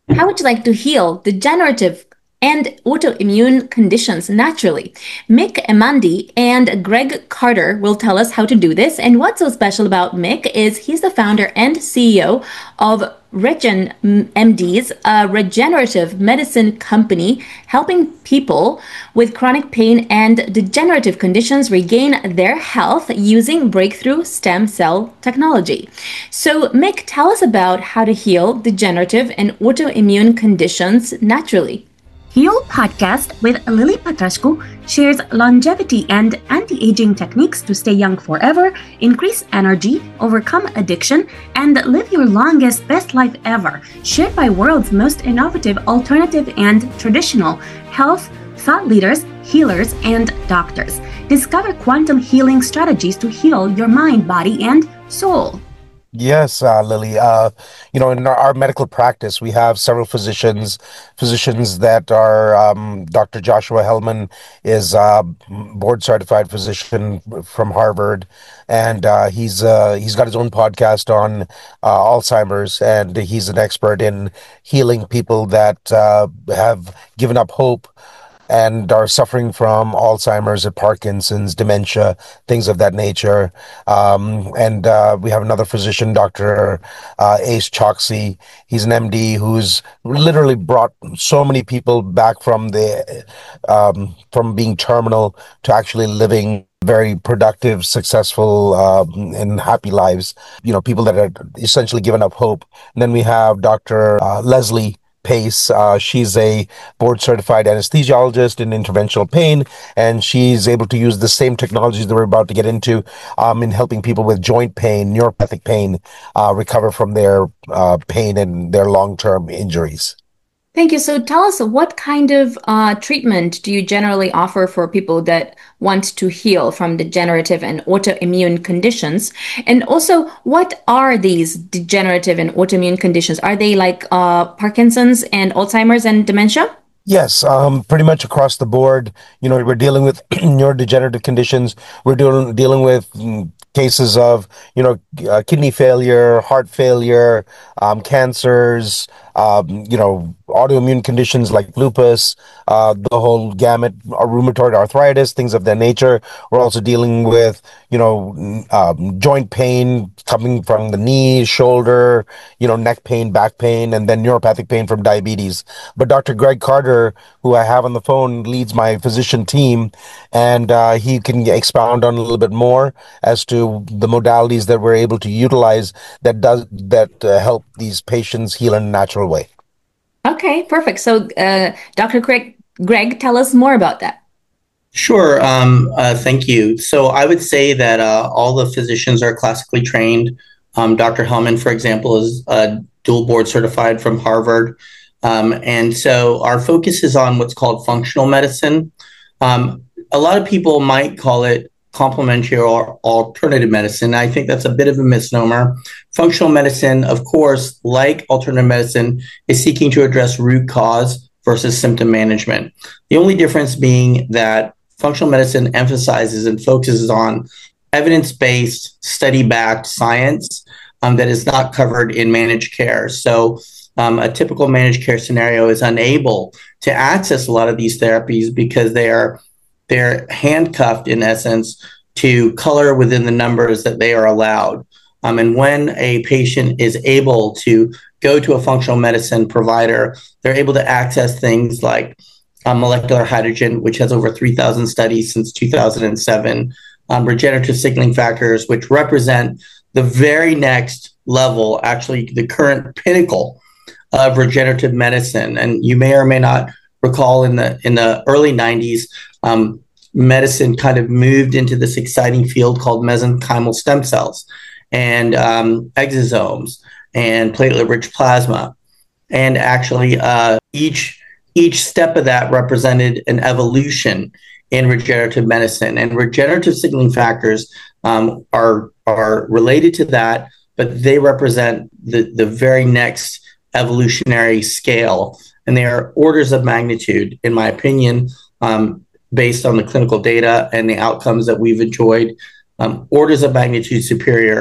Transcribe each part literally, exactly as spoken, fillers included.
How would you like to heal degenerative and autoimmune conditions naturally? Mick Amandi and Greg Carter will tell us how to do this. And what's so special about Mick is he's the founder and C E O of Regen M Ds, a regenerative medicine company helping people with chronic pain and degenerative conditions regain their health using breakthrough stem cell technology. So, Mick, tell us about how to heal degenerative and autoimmune conditions naturally. Heal Podcast with Lily Patrashku shares longevity and anti-aging techniques to stay young forever, increase energy, overcome addiction, and live your longest, best life ever, shared by world's most innovative, alternative, and traditional health thought leaders, healers, and doctors. Discover quantum healing strategies to heal your mind, body, and soul. Yes, uh, Lily. Uh, you know, in our, our medical practice, we have several physicians. Physicians that are um, Doctor Joshua Hellman is a board certified physician from Harvard, and uh, he's uh, he's got his own podcast on uh, Alzheimer's, and he's an expert in healing people that uh, have given up hope and are suffering from Alzheimer's, or Parkinson's, dementia, things of that nature. Um, and uh, we have another physician, Doctor Uh, Ace Choksi. He's an M D who's literally brought so many people back from the um, from being terminal to actually living very productive, successful, um, and happy lives. You know, people that are essentially given up hope. And then we have Doctor Uh, Leslie Pace. Uh, she's a board certified anesthesiologist in interventional pain, and she's able to use the same technologies that we're about to get into um, in helping people with joint pain, neuropathic pain, uh, recover from their uh, pain and their long term injuries. Thank you. So tell us, what kind of uh, treatment do you generally offer for people that want to heal from degenerative and autoimmune conditions? And also, what are these degenerative and autoimmune conditions? Are they like uh, Parkinson's and Alzheimer's and dementia? Yes, um, pretty much across the board. You know, we're dealing with neurodegenerative conditions. We're dealing dealing with mm, cases of, you know, uh, kidney failure, heart failure, um, cancers, um, you know, autoimmune conditions like lupus, uh, the whole gamut, uh, rheumatoid arthritis, things of that nature. We're also dealing with, you know, n- um, joint pain coming from the knee, shoulder, you know, neck pain, back pain, and then neuropathic pain from diabetes. But Doctor Greg Carter, who I have on the phone, leads my physician team, and uh, he can expound on a little bit more as to the modalities that we're able to utilize that does that uh, help these patients heal in a natural way. Okay, perfect. So, uh, Doctor Greg, Greg, tell us more about that. Sure. Um, uh, thank you. So I would say that uh, all the physicians are classically trained. Um, Doctor Hellman, for example, is uh, dual board certified from Harvard. Um, and so our focus is on what's called functional medicine. Um, a lot of people might call it complementary or alternative medicine. I think that's a bit of a misnomer. Functional medicine, of course, like alternative medicine, is seeking to address root cause versus symptom management. The only difference being that functional medicine emphasizes and focuses on evidence-based, study-backed science um, that is not covered in managed care. So um, a typical managed care scenario is unable to access a lot of these therapies because they are they're handcuffed, in essence, to color within the numbers that they are allowed. Um, and when a patient is able to go to a functional medicine provider, they're able to access things like um, molecular hydrogen, which has over three thousand studies since two thousand seven, um, regenerative signaling factors, which represent the very next level, actually the current pinnacle of regenerative medicine. And you may or may not recall in the in the early nineties, um, medicine kind of moved into this exciting field called mesenchymal stem cells and um, exosomes and platelet-rich plasma. And actually, uh, each each step of that represented an evolution in regenerative medicine. And regenerative signaling factors um, are are related to that, but they represent the the very next evolutionary scale. And they are orders of magnitude, in my opinion, um, based on the clinical data and the outcomes that we've enjoyed, um, orders of magnitude superior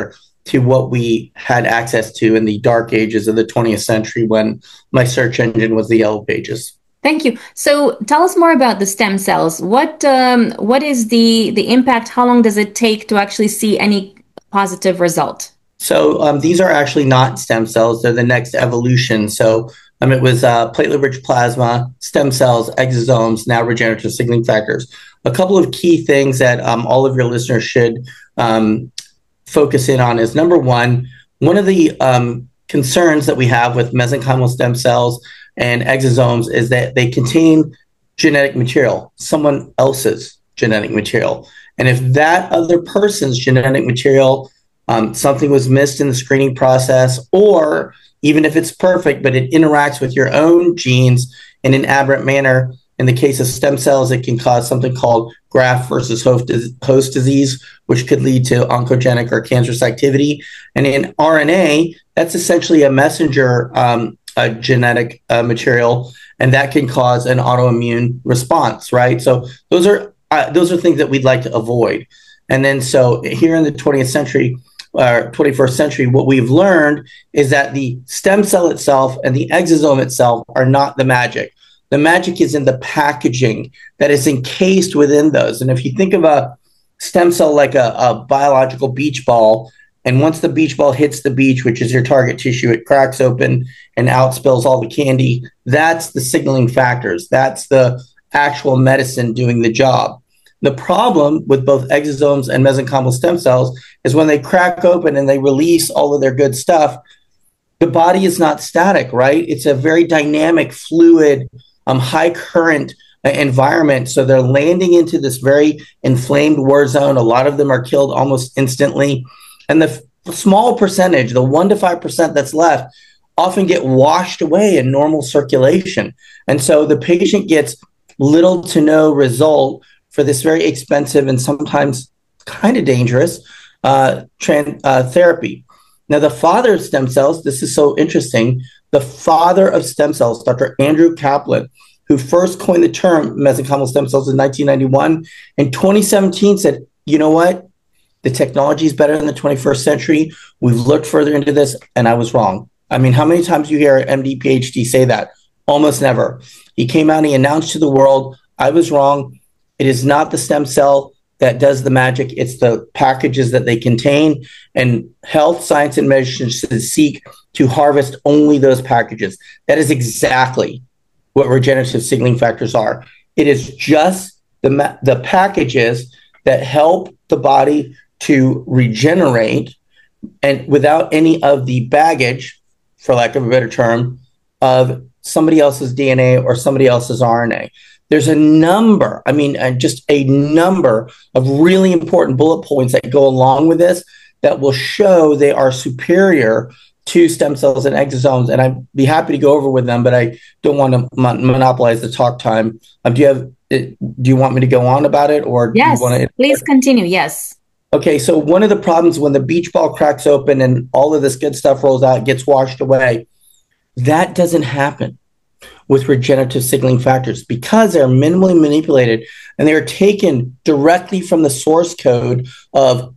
to what we had access to in the dark ages of the twentieth century when my search engine was the Yellow Pages. Thank you. So tell us more about the stem cells. What um, what is the the impact? How long does it take to actually see any positive result? So um, these are actually not stem cells. They're the next evolution. So um, it was uh, platelet-rich plasma, stem cells, exosomes, now regenerative signaling factors. A couple of key things that um, all of your listeners should um, focus in on is, number one, one of the um, concerns that we have with mesenchymal stem cells and exosomes is that they contain genetic material, someone else's genetic material. And if that other person's genetic material, um, something was missed in the screening process, or even if it's perfect, but it interacts with your own genes in an aberrant manner, in the case of stem cells, it can cause something called graft versus host disease, which could lead to oncogenic or cancerous activity. And in R N A, that's essentially a messenger um, a genetic uh, material, and that can cause an autoimmune response, right? So those are uh, those are things that we'd like to avoid. And then so here in the twentieth century, or twenty-first century, what we've learned is that the stem cell itself and the exosome itself are not the magic. The magic is in the packaging that is encased within those. And if you think of a stem cell like a, a biological beach ball, and once the beach ball hits the beach, which is your target tissue, it cracks open and out spills all the candy. That's the signaling factors. That's the actual medicine doing the job. The problem with both exosomes and mesenchymal stem cells is when they crack open and they release all of their good stuff, the body is not static, right? It's a very dynamic, fluid, um, high current uh, environment. So they're landing into this very inflamed war zone. A lot of them are killed almost instantly. And the f- small percentage, the one to five percent that's left, often get washed away in normal circulation. And so the patient gets little to no result for this very expensive and sometimes kind of dangerous uh, trans- uh, therapy. Now, the father of stem cells, this is so interesting. The father of stem cells, Doctor Andrew Kaplan, who first coined the term mesenchymal stem cells in nineteen ninety-one, in twenty seventeen said, you know what? The technology is better in the twenty-first century. We've looked further into this, and I was wrong. I mean, how many times do you hear an M D, P H D say that? Almost never. He came out and he announced to the world, I was wrong. It is not the stem cell that does the magic. It's the packages that they contain. And health, science, and medicine should seek to harvest only those packages. That is exactly what regenerative signaling factors are. It is just the, ma- the packages that help the body to regenerate, and without any of the baggage, for lack of a better term, of somebody else's D N A or somebody else's R N A. There's a number, I mean, uh, just a number of really important bullet points that go along with this that will show they are superior to stem cells and exosomes. And I'd be happy to go over with them, but I don't want to mon- monopolize the talk time. Um, do you have, do you want me to go on about it, or Yes, do you want to? please continue. Yes. Okay, so one of the problems when the beach ball cracks open and all of this good stuff rolls out, gets washed away, that doesn't happen with regenerative signaling factors because they're minimally manipulated and they're taken directly from the source code of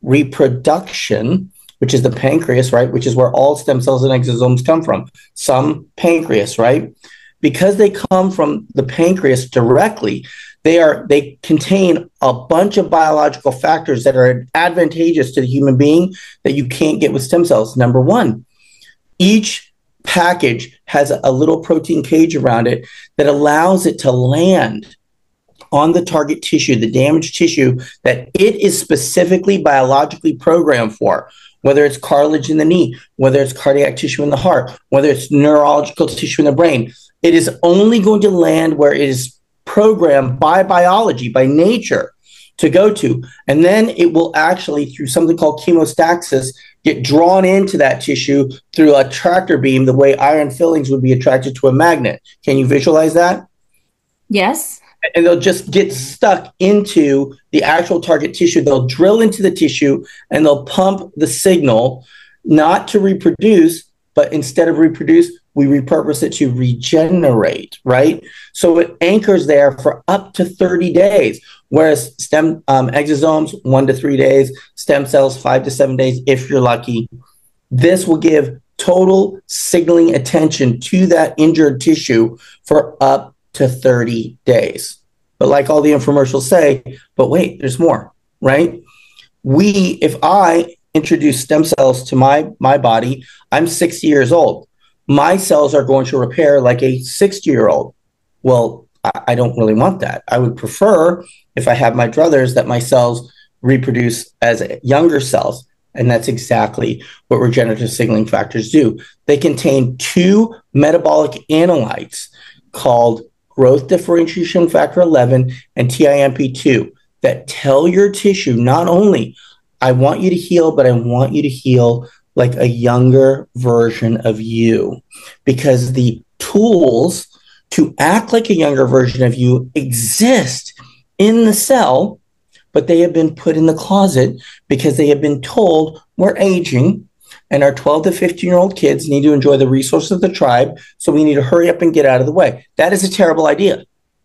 reproduction, which is the pancreas, right? Which is where all stem cells and exosomes come from. Some pancreas, right? Because they come from the pancreas directly, they are they contain a bunch of biological factors that are advantageous to the human being that you can't get with stem cells. Number one, each package has a little protein cage around it that allows it to land on the target tissue, the damaged tissue that it is specifically biologically programmed for, whether it's cartilage in the knee, whether it's cardiac tissue in the heart, whether it's neurological tissue in the brain. It is only going to land where it is programmed by biology, by nature, to go to. And then it will actually, through something called chemostaxis, get drawn into that tissue through a tractor beam, the way iron fillings would be attracted to a magnet. Can you visualize that? Yes. And they'll just get stuck into the actual target tissue. They'll drill into the tissue and they'll pump the signal, not to reproduce, but instead of reproduce, we repurpose it to regenerate, right? So it anchors there for up to thirty days, whereas stem um, exosomes, one to three days, stem cells, five to seven days, if you're lucky. This will give total signaling attention to that injured tissue for up to thirty days. But like all the infomercials say, but wait, there's more, right? We, if I introduce stem cells to my, my body, I'm sixty years old. My cells are going to repair like a sixty-year-old. Well, I, I don't really want that. I would prefer, if I have my druthers, that my cells reproduce as younger cells. And that's exactly what regenerative signaling factors do. They contain two metabolic analytes called growth differentiation factor eleven and T I M P two that tell your tissue not only, I want you to heal, but I want you to heal like a younger version of you, because the tools to act like a younger version of you exist in the cell, but they have been put in the closet because they have been told we're aging and our twelve to fifteen year old kids need to enjoy the resources of the tribe. So we need to hurry up and get out of the way. That is a terrible idea.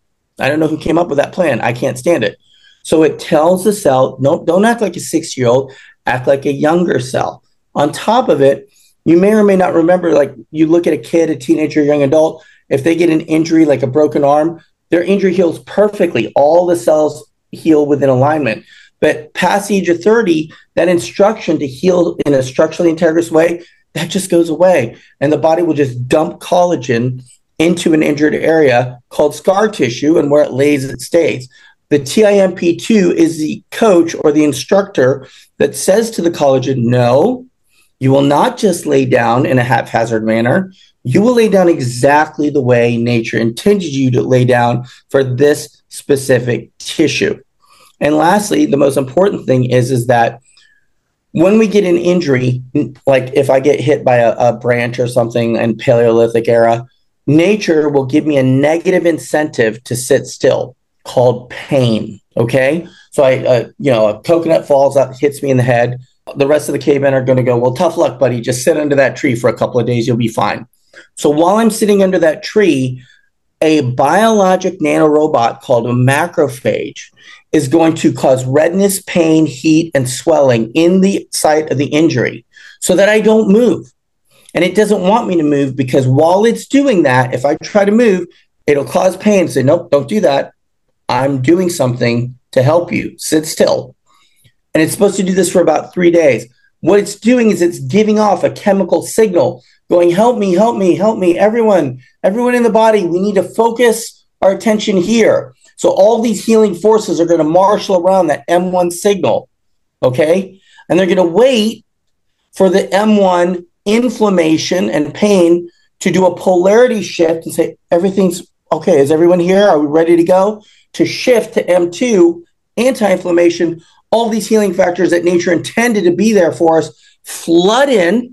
I don't know who came up with that plan. I can't stand it. So it tells the cell, no, don't act like a six year old, act like a younger cell. On top of it, you may or may not remember, like you look at a kid, a teenager, young adult, if they get an injury like a broken arm, their injury heals perfectly. All the cells heal within alignment. But past the age of thirty, that instruction to heal in a structurally integrous way, that just goes away. And the body will just dump collagen into an injured area called scar tissue, and where it lays, it stays. The T I M P two is the coach or the instructor that says to the collagen, no, you will not just lay down in a haphazard manner. You will lay down exactly the way nature intended you to lay down for this specific tissue. And lastly, the most important thing is, is that when we get an injury, like if I get hit by a, a branch or something in Paleolithic era, nature will give me a negative incentive to sit still called pain. Okay. So I, uh, you know, a coconut falls out, hits me in the head. The rest of the cavemen are going to go, well, tough luck, buddy. Just sit under that tree for a couple of days. You'll be fine. So while I'm sitting under that tree, a biologic nanorobot called a macrophage is going to cause redness, pain, heat, and swelling in the site of the injury so that I don't move. And it doesn't want me to move, because while it's doing that, if I try to move, it'll cause pain. Say, nope, don't do that. I'm doing something to help you. Sit still. And it's supposed to do this for about three days. What it's doing is it's giving off a chemical signal going, help me, help me, help me. Everyone, everyone in the body, we need to focus our attention here. So all these healing forces are going to marshal around that M one signal, okay? And they're going to wait for the M one inflammation and pain to do a polarity shift and say, everything's okay. Is everyone here? Are we ready to go? To shift to M two, anti-inflammation, all these healing factors that nature intended to be there for us flood in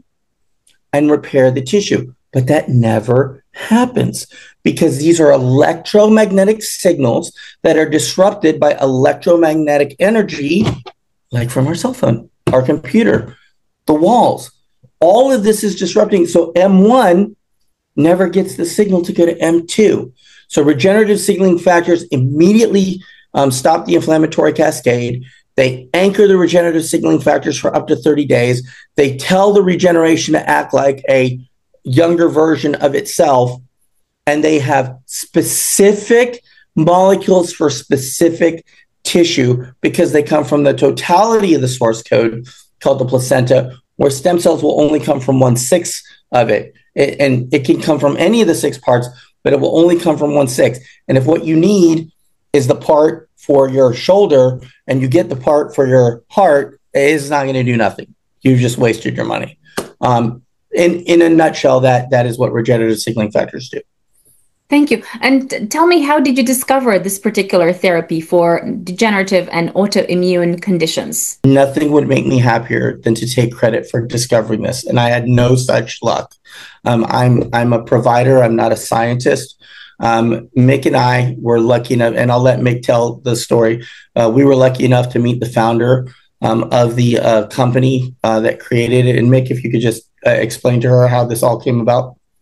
and repair the tissue. But that never happens, because these are electromagnetic signals that are disrupted by electromagnetic energy, like from our cell phone, our computer, the walls. All of this is disrupting. So M one never gets the signal to go to M two. So regenerative signaling factors immediately um, stop the inflammatory cascade. They anchor the regenerative signaling factors for up to thirty days. They tell the regeneration to act like a younger version of itself. And they have specific molecules for specific tissue, because they come from the totality of the source code called the placenta, where stem cells will only come from one-sixth of it. it. And it can come from any of the six parts, but it will only come from one-sixth. And if what you need is the part for your shoulder and you get the part for your heart, it's not going to do nothing. You've just wasted your money. Um, in, in a nutshell, that that is what regenerative signaling factors do. Thank you. And t- tell me, how did you discover this particular therapy for degenerative and autoimmune conditions? Nothing would make me happier than to take credit for discovering this. And I had no such luck. Um, I'm I'm a provider. I'm not a scientist. Um, Mick and I were lucky enough, and I'll let Mick tell the story. Uh, we were lucky enough to meet the founder um, of the uh, company uh, that created it. And Mick, if you could just uh, explain to her how this all came about.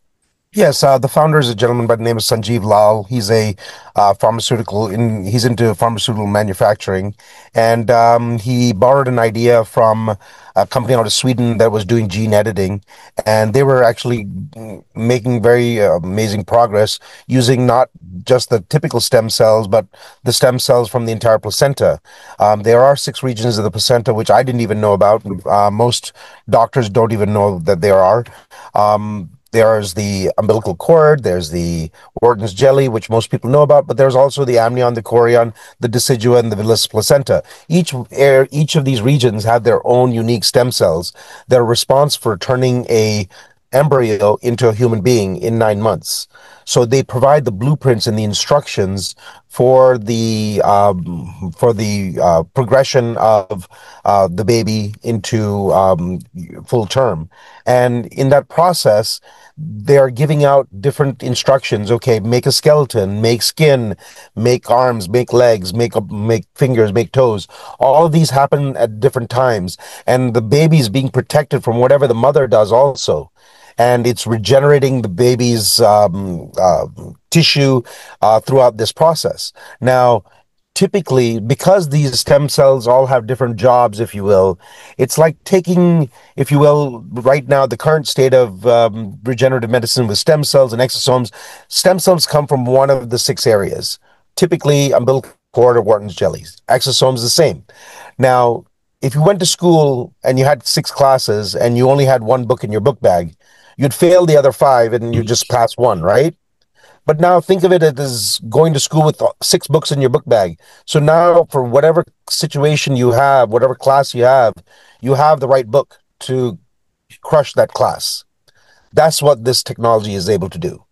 Yes, uh, the founder is a gentleman by the name of Sanjeev Lal. He's a uh, pharmaceutical in he's into pharmaceutical manufacturing, and um, he borrowed an idea from a company out of Sweden that was doing gene editing, and they were actually mm, making very uh, amazing progress using not just the typical stem cells, but the stem cells from the entire placenta. Um, there are six regions of the placenta which I didn't even know about. Uh, most doctors don't even know that there are. Um, there's the umbilical cord, there's the Wharton's jelly, which most people know about, but there's also the amnion, the chorion, the decidua, and the villus placenta. Each air, each of these regions have their own unique stem cells that are responsible for turning a embryo into a human being in nine months. So they provide the blueprints and the instructions for the um, for the uh, progression of uh, the baby into um, full term. And in that process, they are giving out different instructions. Okay, make a skeleton, make skin, make arms, make legs, make make fingers, make toes. All of these happen at different times, and the baby is being protected from whatever the mother does also. And it's regenerating the baby's um, uh, tissue uh, throughout this process. Now, typically, because these stem cells all have different jobs, if you will, it's like taking, if you will, right now, the current state of um, regenerative medicine with stem cells and exosomes. Stem cells come from one of the six areas, typically umbilical cord or Wharton's jellies. Exosomes the same. Now, if you went to school and you had six classes and you only had one book in your book bag, you'd fail the other five and you just pass one, right? But now think of it as going to school with six books in your book bag. So now, for whatever situation you have, whatever class you have, you have the right book to crush that class. That's what this technology is able to do.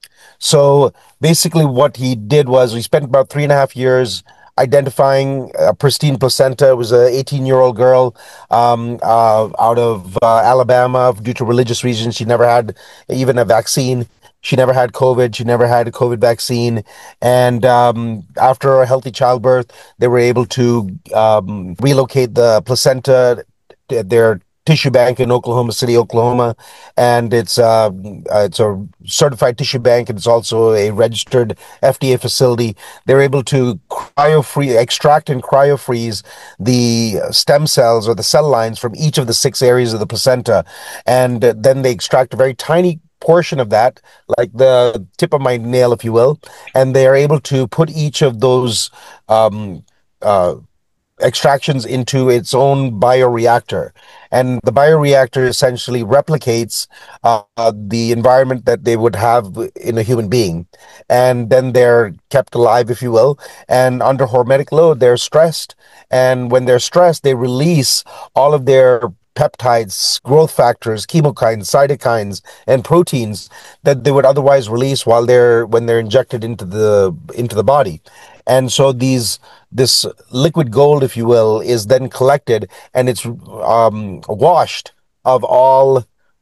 So basically, what he did was we spent about three and a half years identifying a pristine placenta. It was an eighteen-year-old girl um, uh, out of uh, Alabama. Due to religious reasons, she never had even a vaccine. She never had COVID. She never had a COVID vaccine. And um, after a healthy childbirth, they were able to um, relocate the placenta at their tissue bank in Oklahoma City, Oklahoma, and it's uh, it's a certified tissue bank, and it's also a registered F D A facility. They're able to cryo free, extract and cryo freeze the stem cells or the cell lines from each of the six areas of the placenta, and then they extract a very tiny portion of that, like the tip of my nail, if you will, and they are able to put each of those um, uh, extractions into its own bioreactor. And the bioreactor essentially replicates uh, the environment that they would have in a human being. And then they're kept alive, if you will. And under hormetic load, they're stressed. And when they're stressed, they release all of their peptides, growth factors, chemokines, cytokines, and proteins that they would otherwise release while they're when they're injected into the into the body. And so these this liquid gold, if you will, is then collected and it's um, washed of all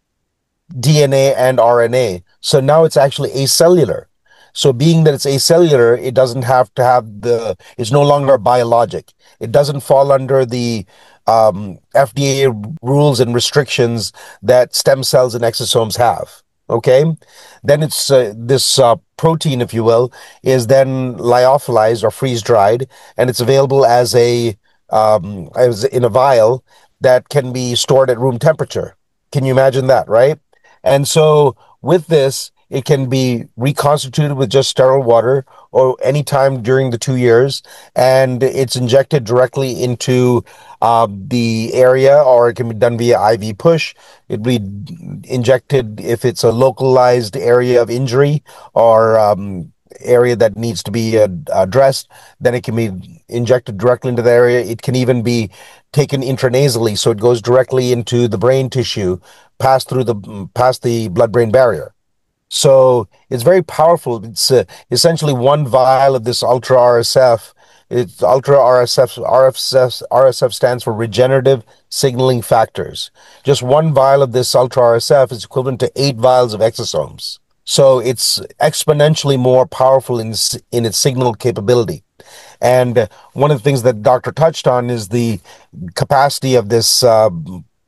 D N A and R N A. So now it's actually acellular. So being that it's acellular, it doesn't have to have the, it's no longer a biologic. It doesn't fall under the um, F D A rules and restrictions that stem cells and exosomes have. Okay, then it's uh, this uh, protein, if you will, is then lyophilized or freeze dried, and it's available as a um, as in a vial that can be stored at room temperature. Can you imagine that, right? And so with this, it can be reconstituted with just sterile water or any time during the two years, and it's injected directly into uh, the area, or it can be done via I V push. It'd be injected if it's a localized area of injury or um, area that needs to be uh, addressed, then it can be injected directly into the area. It can even be taken intranasally, so it goes directly into the brain tissue, past through the past the blood-brain barrier. So it's very powerful. It's uh, essentially one vial of this Ultra R S F. It's Ultra R S F. R S F. R S F stands for Regenerative Signaling Factors. Just one vial of this Ultra R S F is equivalent to eight vials of exosomes. So it's exponentially more powerful in in its signal capability. And one of the things that Doctor touched on is the capacity of this uh,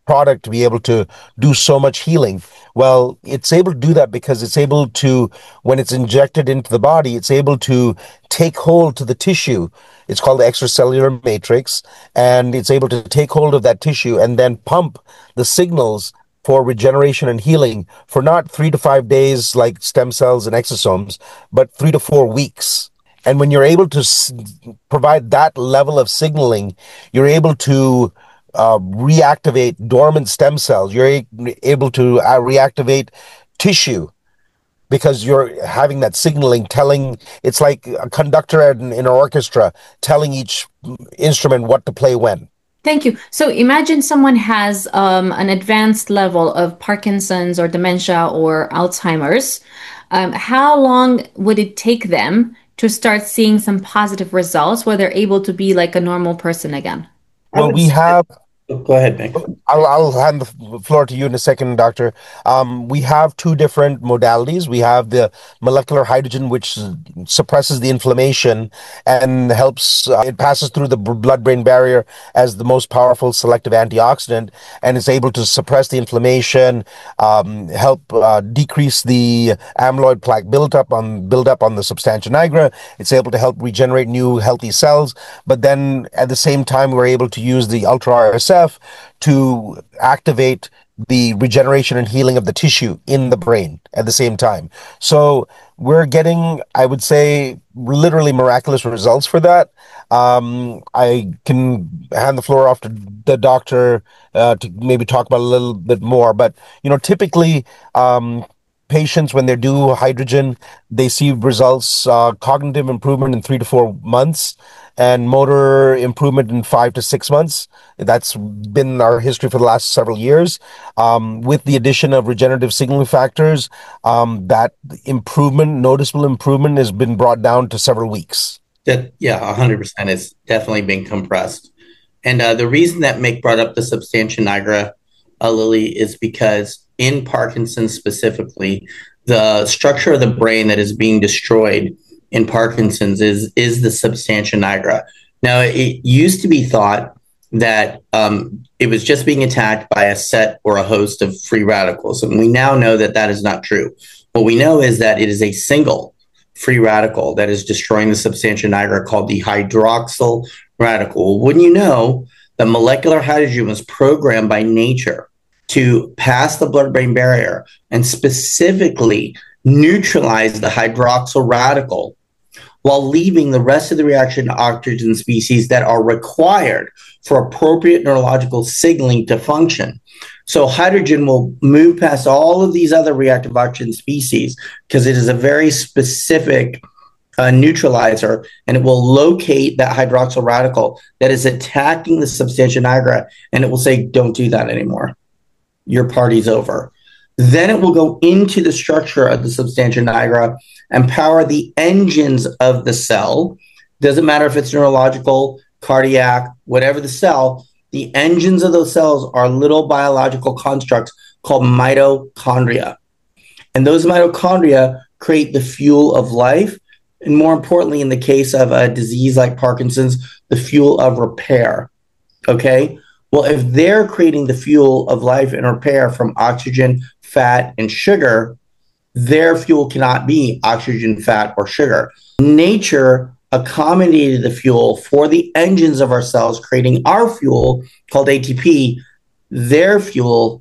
product to be able to do so much healing. Well, it's able to do that because it's able to, when it's injected into the body, it's able to take hold to the tissue. It's called the extracellular matrix, and it's able to take hold of that tissue and then pump the signals for regeneration and healing for not three to five days like stem cells and exosomes, but three to four weeks. And when you're able to s- provide that level of signaling, you're able to uh, reactivate dormant stem cells. You're a- able to uh, reactivate tissue because you're having that signaling telling, it's like a conductor in, in an orchestra telling each instrument what to play when. Thank you. So imagine someone has um, an advanced level of Parkinson's or dementia or Alzheimer's. Um, how long would it take them to start seeing some positive results where they're able to be like a normal person again? I Well, would we say, have go ahead, Nick. I'll, I'll hand the floor to you in a second, Doctor. Um, we have two different modalities. We have the molecular hydrogen, which suppresses the inflammation and helps, uh, it passes through the blood-brain barrier as the most powerful selective antioxidant and is able to suppress the inflammation, um, help uh, decrease the amyloid plaque buildup on buildup on the substantia nigra. It's able to help regenerate new healthy cells. But then at the same time, we're able to use the ultra R S F to activate the regeneration and healing of the tissue in the brain at the same time. So we're getting, I would say, literally miraculous results for that. Um, I can hand the floor off to the doctor uh, to maybe talk about a little bit more. But, you know, typically, um, patients, when they do hydrogen, they see results, uh, cognitive improvement in three to four months and motor improvement in five to six months. That's been our history for the last several years. Um, with the addition of regenerative signaling factors, um, that improvement, noticeable improvement, has been brought down to several weeks. That, yeah, one hundred percent. It's definitely been compressed. And uh, the reason that Mick brought up the substantia nigra, uh, Lily, is because in Parkinson's specifically, the structure of the brain that is being destroyed in Parkinson's is is the substantia nigra. Now, it used to be thought that um, it was just being attacked by a set or a host of free radicals, and we now know that that is not true. What we know is that it is a single free radical that is destroying the substantia nigra called the hydroxyl radical. Wouldn't you know that molecular hydrogen was programmed by nature to pass the blood-brain barrier and specifically neutralize the hydroxyl radical while leaving the rest of the reaction to oxygen species that are required for appropriate neurological signaling to function. So hydrogen will move past all of these other reactive oxygen species because it is a very specific uh, neutralizer, and it will locate that hydroxyl radical that is attacking the substantia nigra, and it will say, don't do that anymore. Your party's over. Then it will go into the structure of the substantia nigra and power the engines of the cell. Doesn't matter if it's neurological, cardiac, whatever the cell, the engines of those cells are little biological constructs called mitochondria. And those mitochondria create the fuel of life. And more importantly, in the case of a disease like Parkinson's, the fuel of repair. Okay? Well, if they're creating the fuel of life and repair from oxygen, fat, and sugar, their fuel cannot be oxygen, fat, or sugar. Nature accommodated the fuel for the engines of our cells, creating our fuel called A T P. Their fuel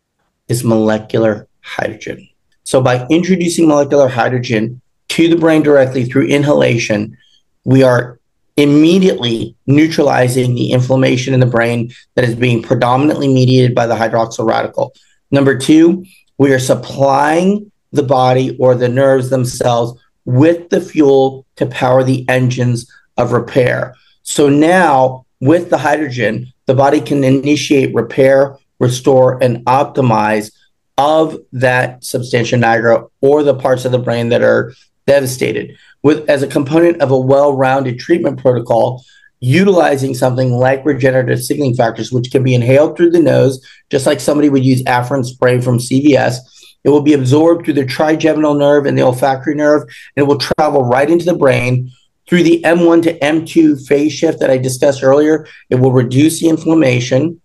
is molecular hydrogen. So by introducing molecular hydrogen to the brain directly through inhalation, we are immediately neutralizing the inflammation in the brain that is being predominantly mediated by the hydroxyl radical. Number two, we are supplying the body or the nerves themselves with the fuel to power the engines of repair. So now with the hydrogen, the body can initiate repair, restore, and optimize of that substantia nigra or the parts of the brain that are devastated, with as a component of a well-rounded treatment protocol, utilizing something like regenerative signaling factors, which can be inhaled through the nose, just like somebody would use Afrin spray from C V S. It will be absorbed through the trigeminal nerve and the olfactory nerve, and it will travel right into the brain through the M one to M two phase shift that I discussed earlier. It will reduce the inflammation.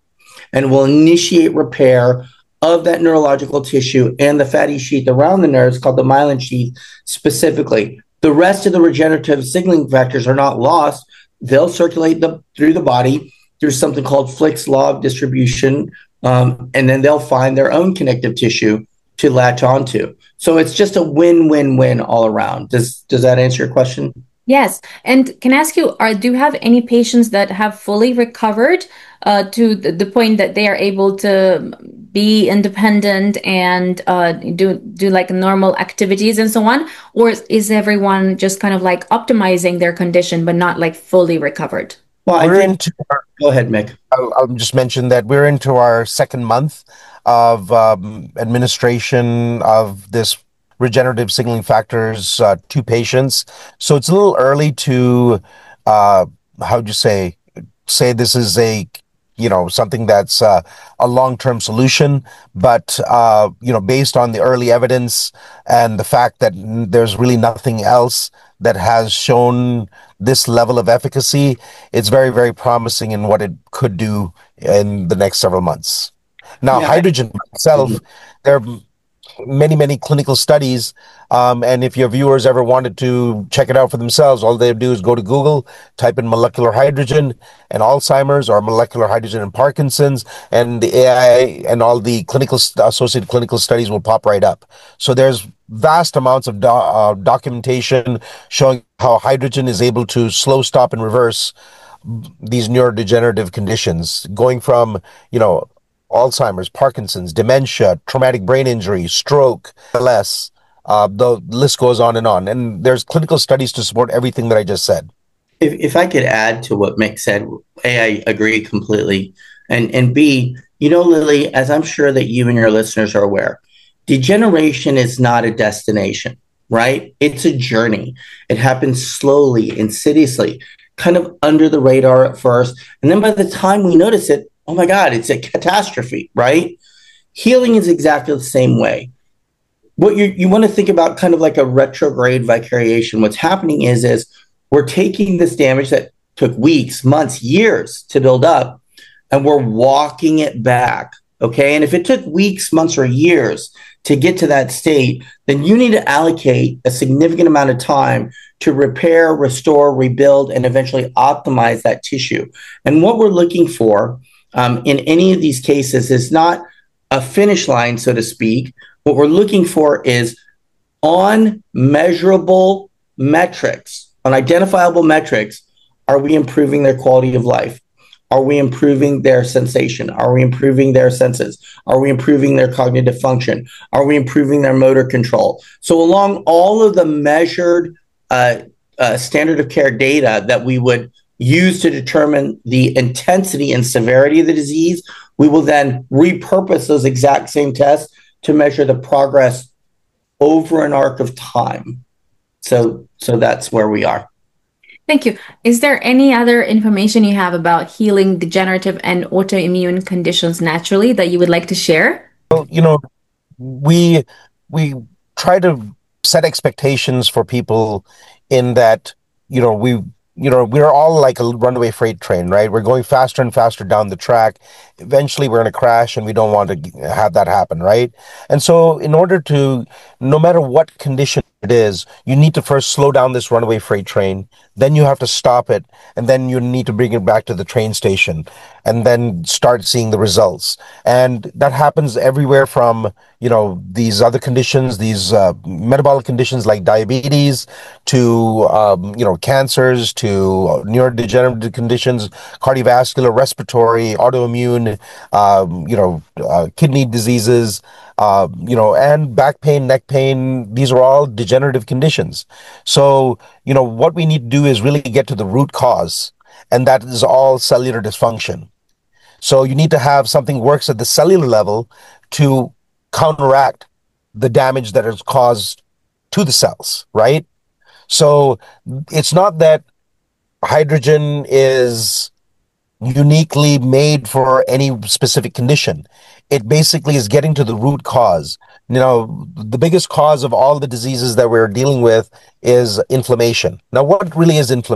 and will initiate repair of that neurological tissue and the fatty sheath around the nerves called the myelin sheath specifically. The rest of the regenerative signaling factors are not lost. They'll circulate the, through the body through something called Flick's law of distribution, um, and then they'll find their own connective tissue to latch onto. So it's just a win-win-win all around. Does does that answer your question? Yes. And can I ask you, are, do you have any patients that have fully recovered uh, to the, the point that they are able to be independent and uh, do do like normal activities and so on? Or is, is everyone just kind of like optimizing their condition, but not like fully recovered? Well, I We're think, into our, go ahead, Mick. I'll, I'll just mention that we're into our second month of um, administration of this regenerative signaling factors uh, to patients. So it's a little early to, uh, how'd you say, say this is a, you know, something that's uh, a long-term solution. But, uh, you know, based on the early evidence and the fact that there's really nothing else that has shown this level of efficacy, it's very, very promising in what it could do in the next several months. Now, Yeah. hydrogen itself, there are many, many clinical studies. Um, and if your viewers ever wanted to check it out for themselves, all they have to do is go to Google, type in molecular hydrogen and Alzheimer's, or molecular hydrogen and Parkinson's, and the A I and all the clinical associated clinical studies will pop right up. So there's vast amounts of do- uh, documentation showing how hydrogen is able to slow, stop, and reverse these neurodegenerative conditions, going from, you know, Alzheimer's, Parkinson's, dementia, traumatic brain injury, stroke, L S. Uh, the list goes on and on. And there's clinical studies to support everything that I just said. If, if I could add to what Mick said, A, I agree completely. And, and B, you know, Lily, as I'm sure that you and your listeners are aware, degeneration is not a destination, right? It's a journey. It happens slowly, insidiously, kind of under the radar at first. And then by the time we notice it, oh my God, it's a catastrophe, right? Healing is exactly the same way. What you you want to think about kind of like a retrograde vicariation. What's happening is, is we're taking this damage that took weeks, months, years to build up, and we're walking it back, okay? And if it took weeks, months, or years to get to that state, then you need to allocate a significant amount of time to repair, restore, rebuild, and eventually optimize that tissue. And what we're looking for Um, in any of these cases is not a finish line, so to speak. What we're looking for is on measurable metrics, on identifiable metrics. Are we improving their quality of life? Are we improving their sensation? Are we improving their senses? Are we improving their cognitive function? Are we improving their motor control? So along all of the measured uh, uh, standard of care data that we would use to determine the intensity and severity of the disease, we will then repurpose those exact same tests to measure the progress over an arc of time. So, so that's where we are. Thank you. Is there any other information you have about healing degenerative and autoimmune conditions naturally that you would like to share? Well, you know, we we try to set expectations for people in that, you know, we you know, we're all like a runaway freight train, right? We're going faster and faster down the track. Eventually, we're going to crash, and we don't want to have that happen, right? And so, in order to, no matter what condition it is, you need to first slow down this runaway freight train. Then you have to stop it, and then you need to bring it back to the train station, and then start seeing the results. And that happens everywhere from, you know, these other conditions, these uh, metabolic conditions like diabetes, to um, you know, cancers, to neurodegenerative conditions, cardiovascular, respiratory, autoimmune, um, you know, uh, kidney diseases, uh, you know, and back pain, neck pain. These are all degenerative conditions. So, you know, what we need to do is really get to the root cause, and that is all cellular dysfunction. So you need to have something works at the cellular level to counteract the damage that is caused to the cells, right? So it's not that hydrogen is uniquely made for any specific condition. It basically is getting to the root cause. You know, the biggest cause of all the diseases that we're dealing with is inflammation. Now, what really is inflammation,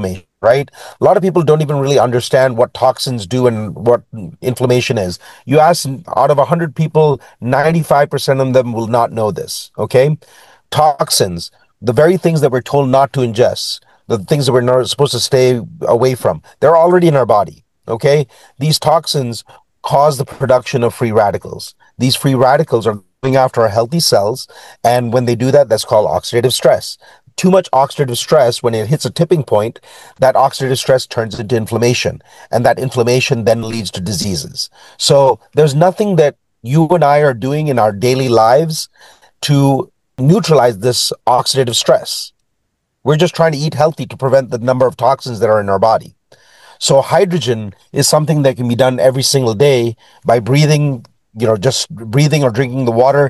right? A lot of people don't even really understand what toxins do and what inflammation is. You ask out of one hundred people, ninety-five percent of them will not know this, okay? Toxins, the very things that we're told not to ingest, the things that we're not supposed to stay away from, they're already in our body, okay? These toxins cause the production of free radicals. These free radicals are going after our healthy cells, and when they do that, that's called oxidative stress. Too much oxidative stress, when it hits a tipping point, that oxidative stress turns into inflammation, and that inflammation then leads to diseases. So there's nothing that you and I are doing in our daily lives to neutralize this oxidative stress. We're just trying to eat healthy to prevent the number of toxins that are in our body. So hydrogen is something that can be done every single day by breathing, you know, just breathing or drinking the water.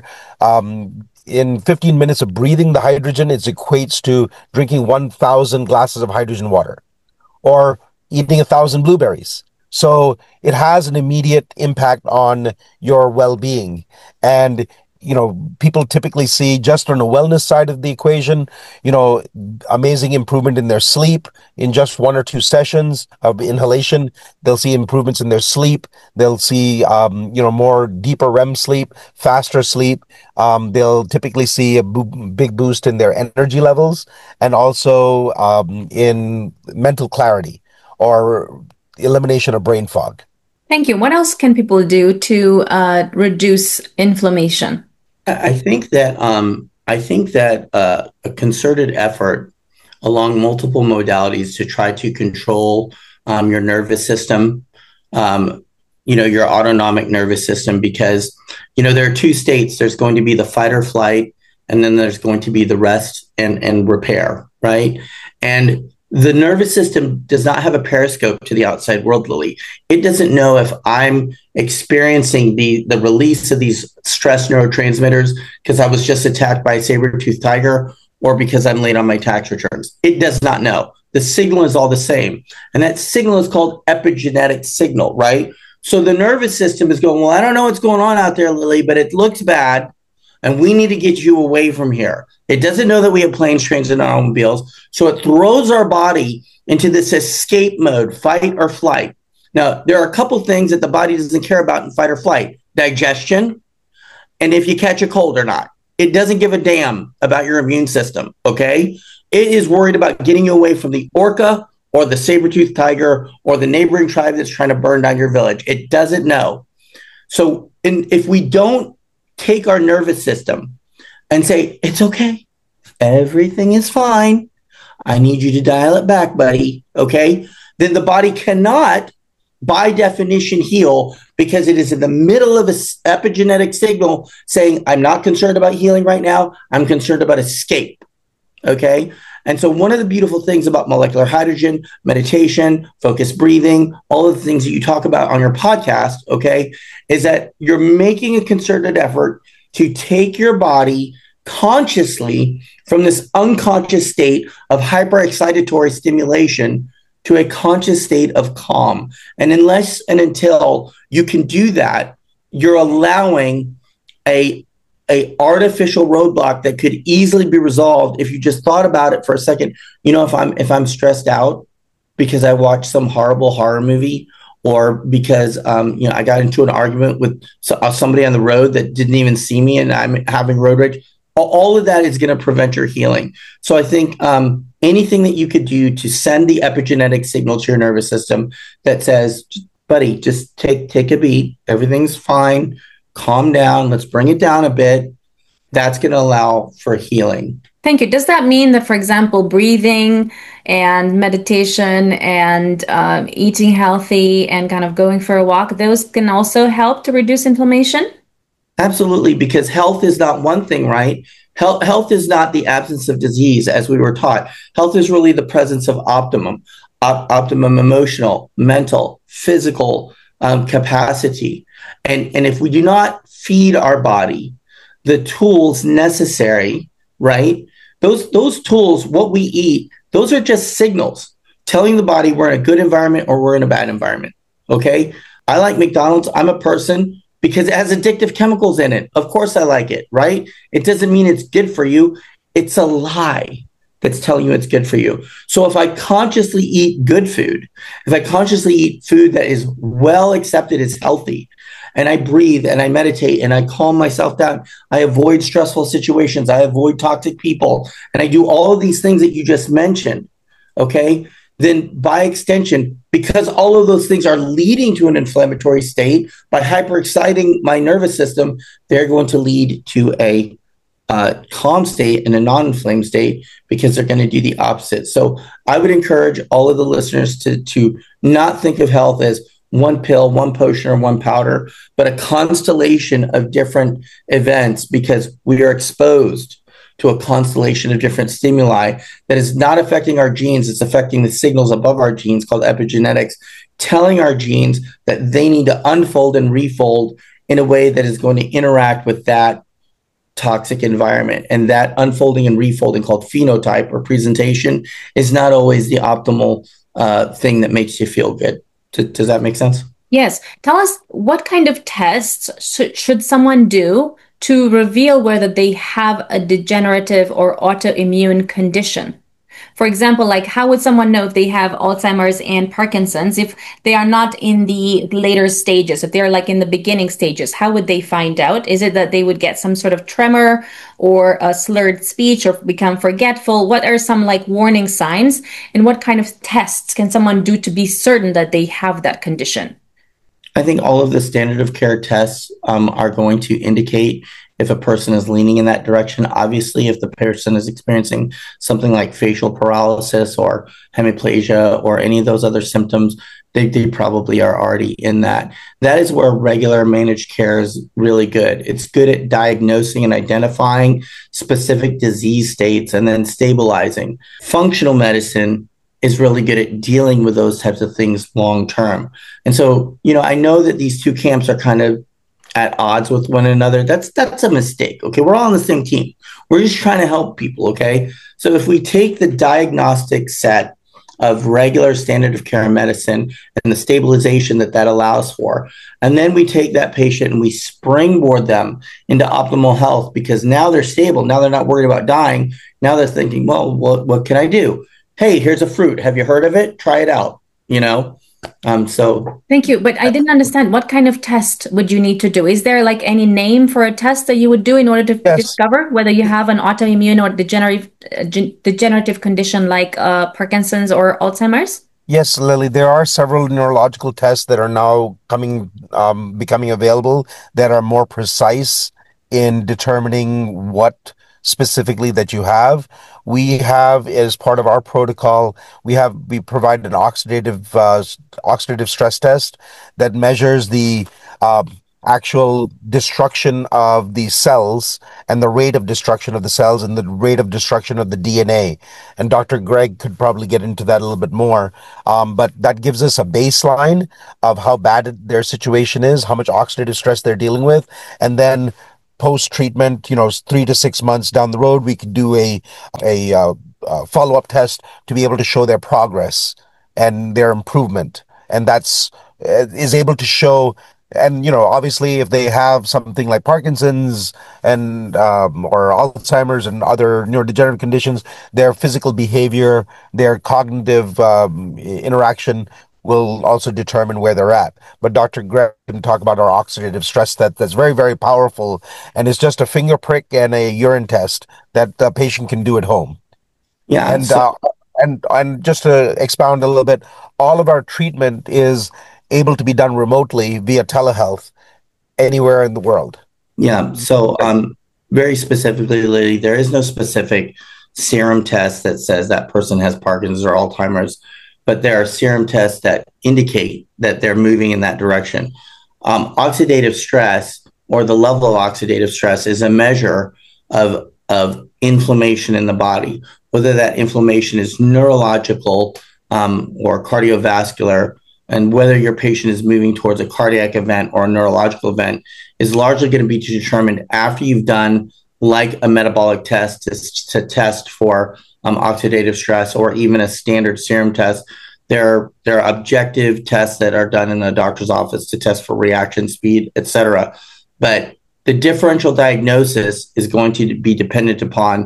Um, in fifteen minutes of breathing the hydrogen, it equates to drinking one thousand glasses of hydrogen water or eating a thousand blueberries. So it has an immediate impact on your well-being. And you know, people typically see just on the wellness side of the equation, you know, amazing improvement in their sleep in just one or two sessions of inhalation. They'll see improvements in their sleep. They'll see, um, you know, more deeper R E M sleep, faster sleep. Um, they'll typically see a bo- big boost in their energy levels and also um, in mental clarity or elimination of brain fog. Thank you. What else can people do to uh, reduce inflammation? I think that um, I think that uh, a concerted effort along multiple modalities to try to control um, your nervous system, um, you know, your autonomic nervous system, because you know there are two states. There's going to be the fight or flight, and then there's going to be the rest and and repair, right? And the nervous system does not have a periscope to the outside world, Lily. It doesn't know if I'm experiencing the, the release of these stress neurotransmitters because I was just attacked by a saber-toothed tiger or because I'm late on my tax returns. It does not know. The signal is all the same. And that signal is called epigenetic signal, right? So the nervous system is going, well, I don't know what's going on out there, Lily, but it looks bad. And we need to get you away from here. It doesn't know that we have planes, trains, and automobiles. So it throws our body into this escape mode, fight or flight. Now, there are a couple things that the body doesn't care about in fight or flight: digestion, and if you catch a cold or not. It doesn't give a damn about your immune system, okay? It is worried about getting you away from the orca or the saber-toothed tiger or the neighboring tribe that's trying to burn down your village. It doesn't know. So in, if we don't take our nervous system and say, it's okay, everything is fine, I need you to dial it back, buddy, okay? Then the body cannot, by definition, heal because it is in the middle of an epigenetic signal saying, I'm not concerned about healing right now, I'm concerned about escape, okay? And so one of the beautiful things about molecular hydrogen, meditation, focused breathing, all of the things that you talk about on your podcast, okay, is that you're making a concerted effort to take your body consciously from this unconscious state of hyperexcitatory stimulation to a conscious state of calm. And unless and until you can do that, you're allowing a a artificial roadblock that could easily be resolved if you just thought about it for a second. You know, if I'm if I'm stressed out because I watched some horrible horror movie, or because um, you know I got into an argument with so, uh, somebody on the road that didn't even see me, and I'm having road rage. All of that is going to prevent your healing. So I think um, anything that you could do to send the epigenetic signal to your nervous system that says, "Buddy, just take take a beat. Everything's fine. Calm down. Let's bring it down a bit." That's going to allow for healing. Thank you. Does that mean that, for example, breathing and meditation and um, eating healthy and kind of going for a walk, those can also help to reduce inflammation? Absolutely, because health is not one thing, right? Health, health is not the absence of disease, as we were taught. Health is really the presence of optimum, op- optimum emotional, mental, physical um, capacity. And, and if we do not feed our body the tools necessary, right? Those, those tools, what we eat, those are just signals telling the body we're in a good environment or we're in a bad environment, okay? I like McDonald's. I'm a person because it has addictive chemicals in it. Of course I like it, right? It doesn't mean it's good for you. It's a lie. that's telling you it's good for you. So if I consciously eat good food, if I consciously eat food that is well accepted as healthy, and I breathe and I meditate and I calm myself down, I avoid stressful situations, I avoid toxic people, and I do all of these things that you just mentioned, okay? Then by extension, because all of those things are leading to an inflammatory state, by hyperexciting my nervous system, they're going to lead to a uh, calm state and a non-inflamed state, because they're going to do the opposite. So I would encourage all of the listeners to, to not think of health as one pill, one potion, or one powder, but a constellation of different events, because we are exposed to a constellation of different stimuli that is not affecting our genes. It's affecting the signals above our genes, called epigenetics, telling our genes that they need to unfold and refold in a way that is going to interact with that toxic environment. And that unfolding and refolding, called phenotype or presentation, is not always the optimal uh, thing that makes you feel good. Does, does that make sense? Yes. Tell us, what kind of tests sh- should someone do to reveal whether they have a degenerative or autoimmune condition? For example, like how would someone know if they have Alzheimer's and Parkinson's if they are not in the later stages, if they're like in the beginning stages? How would they find out? Is it that they would get some sort of tremor or a slurred speech or become forgetful? What are some like warning signs, and what kind of tests can someone do to be certain that they have that condition? I think all of the standard of care tests um, are going to indicate if a person is leaning in that direction. Obviously, if the person is experiencing something like facial paralysis or hemiplegia or any of those other symptoms, they, they probably are already in that. That is where regular managed care is really good. It's good at diagnosing and identifying specific disease states and then stabilizing. Functional medicine is really good at dealing with those types of things long term. And so, you know, I know that these two camps are kind of at odds with one another. That's that's a mistake. Okay, we're all on the same team. We're just trying to help people. Okay, so if we take the diagnostic set of regular standard of care medicine and the stabilization that that allows for, and then we take that patient and we springboard them into optimal health, because now they're stable. Now they're not worried about dying. Now they're thinking, well, what what can I do? Hey, here's a fruit. Have you heard of it? Try it out. You know. Um, so thank you. But I didn't understand, what kind of test would you need to do? Is there like any name for a test that you would do in order to Yes. discover whether you have an autoimmune or degenerative uh, gen- degenerative condition like uh, Parkinson's or Alzheimer's? Yes, Lily, there are several neurological tests that are now coming, um, becoming available, that are more precise in determining what specifically that you have. We have, as part of our protocol, we have we provide an oxidative uh, s- oxidative stress test that measures the uh, actual destruction of the cells, and the rate of destruction of the cells, and the rate of destruction of the D N A. And Doctor Greg could probably get into that a little bit more. Um, but that gives us a baseline of how bad it- their situation is, how much oxidative stress they're dealing with, and then post-treatment, you know, three to six months down the road, we could do a a, uh, uh follow-up test to be able to show their progress and their improvement, and that's uh, is able to show. And you know, obviously, if they have something like Parkinson's and um, or Alzheimer's and other neurodegenerative conditions, their physical behavior, their cognitive um, interaction will also determine where they're at. But Doctor Greg can talk about our oxidative stress that that's very, very powerful, and it's just a finger prick and a urine test that the patient can do at home. yeah, And so uh, and and just to expound a little bit, all of our treatment is able to be done remotely via telehealth anywhere in the world. yeah, so um, very specifically, Lily, there is no specific serum test that says that person has Parkinson's or Alzheimer's, but there are serum tests that indicate that they're moving in that direction. Um, oxidative stress, or the level of oxidative stress, is a measure of of inflammation in the body, whether that inflammation is neurological um, or cardiovascular, and whether your patient is moving towards a cardiac event or a neurological event is largely going to be determined after you've done like a metabolic test to, to test for um, oxidative stress, or even a standard serum test. There, there are objective tests that are done in the doctor's office to test for reaction speed, et cetera. But the differential diagnosis is going to be dependent upon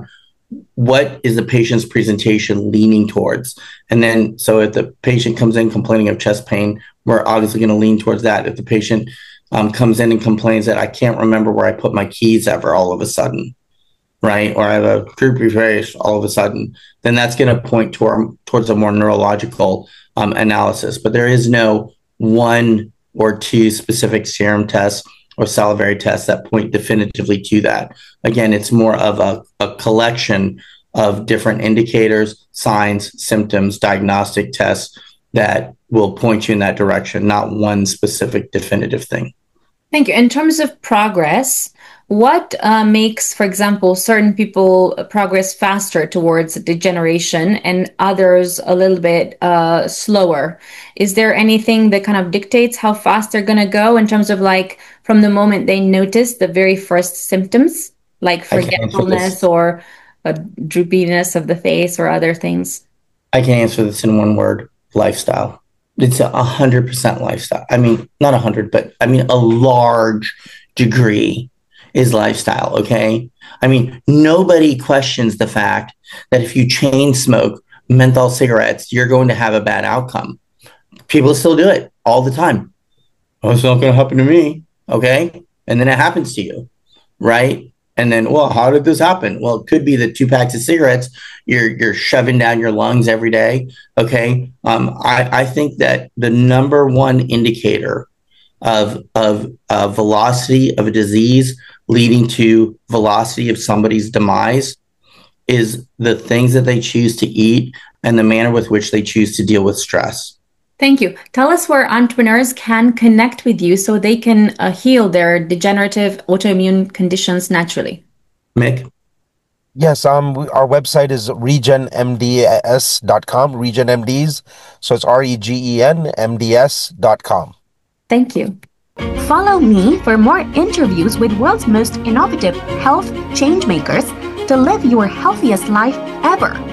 what is the patient's presentation leaning towards? And then, so if the patient comes in complaining of chest pain, we're obviously going to lean towards that. If the patient um, comes in and complains that I can't remember where I put my keys ever all of a sudden, right? Or I have a droopy face all of a sudden, then that's going to point toward, towards a more neurological um, analysis. But there is no one or two specific serum tests or salivary tests that point definitively to that. Again, it's more of a, a collection of different indicators, signs, symptoms, diagnostic tests that will point you in that direction, not one specific definitive thing. Thank you. In terms of progress, what uh, makes, for example, certain people progress faster towards degeneration and others a little bit uh, slower? Is there anything that kind of dictates how fast they're going to go in terms of like from the moment they notice the very first symptoms, like forgetfulness or a droopiness of the face or other things? I can answer this in one word: lifestyle. It's a hundred percent lifestyle. I mean, not a hundred, but I mean, a large degree is lifestyle. Okay. I mean, nobody questions the fact that if you chain smoke menthol cigarettes, you're going to have a bad outcome. People still do it all the time. Oh, it's not going to happen to me. Okay. And then it happens to you. Right. And then, well, how did this happen? Well, it could be that two packs of cigarettes you're you're shoving down your lungs every day. Okay. Um, I, I think that the number one indicator of of uh, velocity of a disease leading to velocity of somebody's demise is the things that they choose to eat and the manner with which they choose to deal with stress. Thank you. Tell us where entrepreneurs can connect with you so they can uh, heal their degenerative autoimmune conditions naturally. Mick? Yes, um, we, our website is regen m d s dot com, RegenMDs. So it's R E G E N M D S dot com. Thank you. Follow me for more interviews with world's most innovative health change makers to live your healthiest life ever.